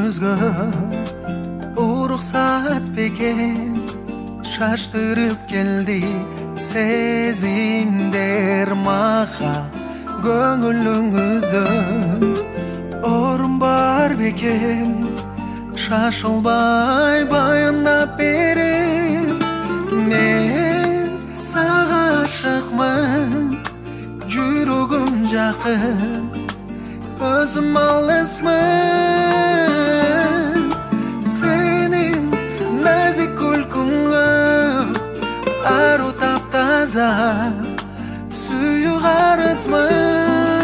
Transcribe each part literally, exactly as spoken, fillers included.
күлкіңізге уруксат бекен шаштырып келди сезимдер мага көңүлүңүздө орун бар бекен шашылбай баяндап берем мен сага ашыкмын жүрөгүм жакын өзүм алысмын сенин назик күлкүңгө ару таптаза сүйүк арызмын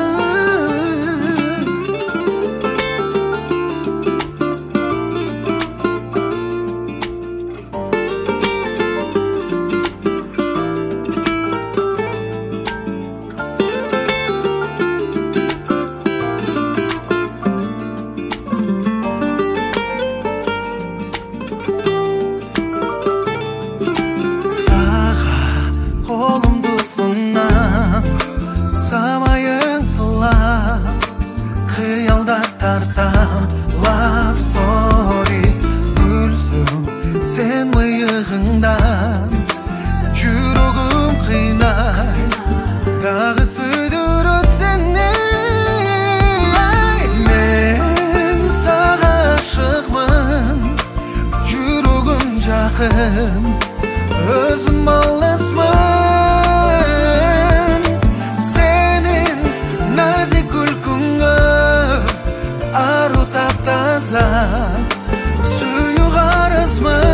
Kıyalda tartam love story gülsün sen mıyığından жүрөгүм кыйнай дагы сөйдүрөт сени мен сага ашыкмын жүрөгүм жакын өзүм алысмын сенин назик күлкүңгө ару таптаза сүйүк арызмын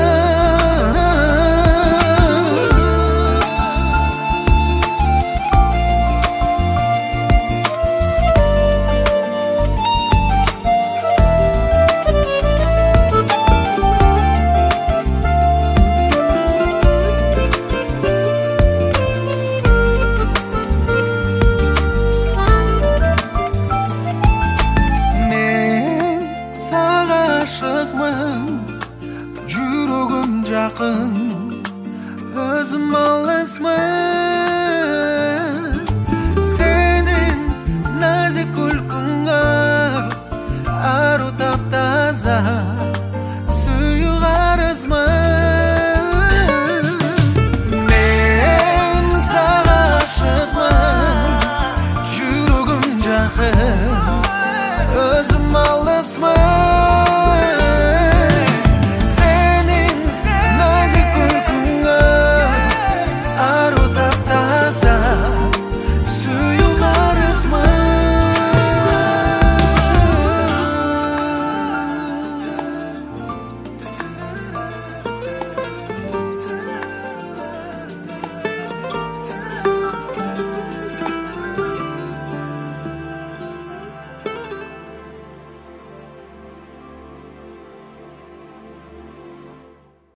жүрөгүм жакын өзүм алысмын сенин назик күлкүңгө ару таптаза